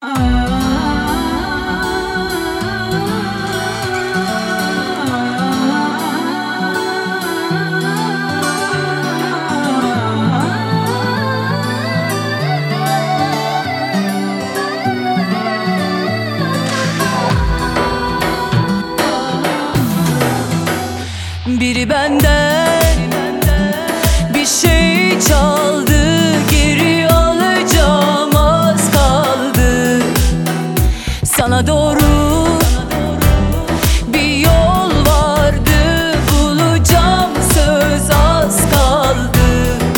Biri benden bir şey çaldı, geri alacağım az kaldı. Sana doğru bir yol vardı, bulacağım söz az kaldı.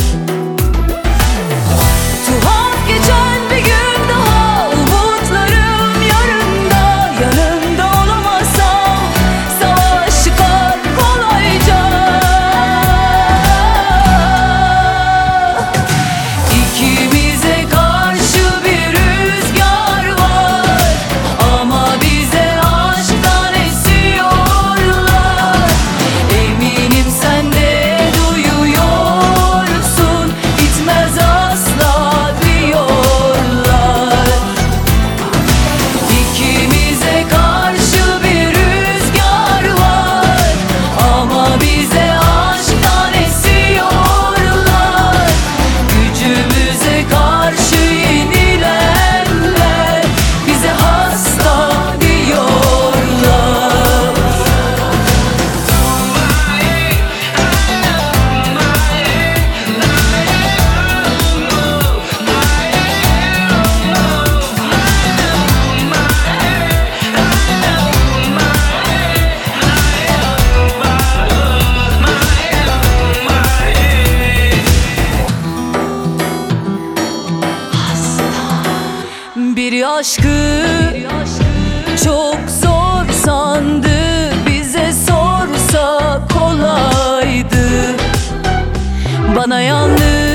Tuhaf geçen bir gün daha, umutlarım yarında. Yanında olamazsam savaş çıkar kolayca. İkimize karşı bir rüzgar var, ama bize aşktan esiyorlar. Eminim sen de duyuyorsun, gitmez asla diyorlar. İkimize karşı bir rüzgar var, ama bize aşktan esiyorlar. Gücümüze karşı yenilenler bize hasta diyorlar. Biri aşkı çok zor sandı, bize sorsa kolaydı. Bana yalnız